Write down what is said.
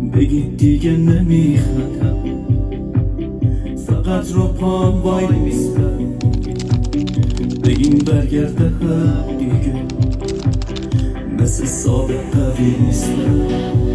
بگید دیگه نمیخندم، فقط رو پام وای میستم. بگیم برگرده هم دیگه مثل سابق قوی نیستم.